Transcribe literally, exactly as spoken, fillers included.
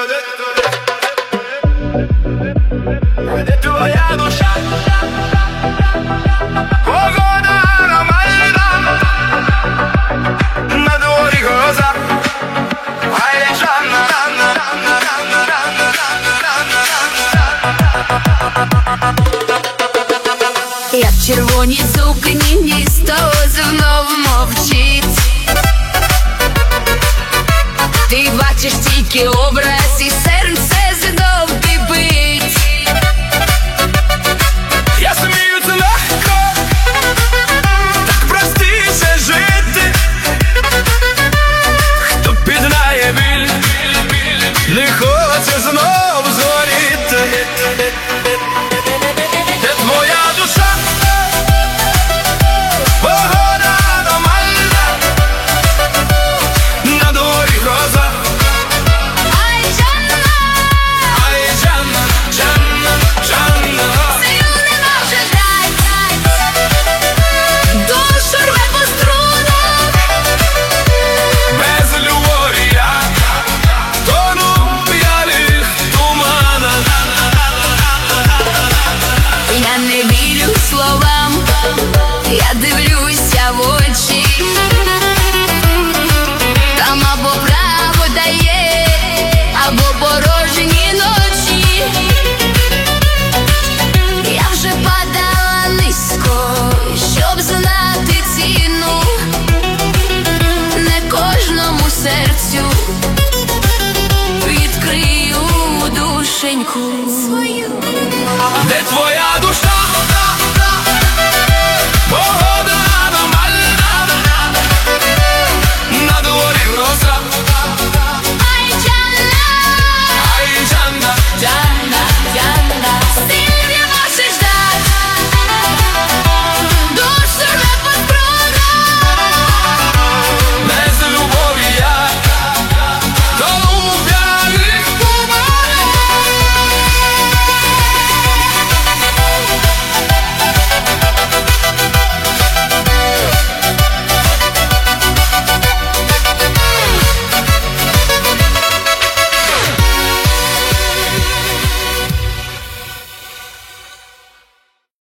Де твоя душа? Погода нормальна, на дворі гроза. Ай, Жанна, Жанна, Жанна, Жанна, Жанна, Жанна, Жанна. Як червоні сукні, місто знов мовчить. Ти бачиш тільки образ і серце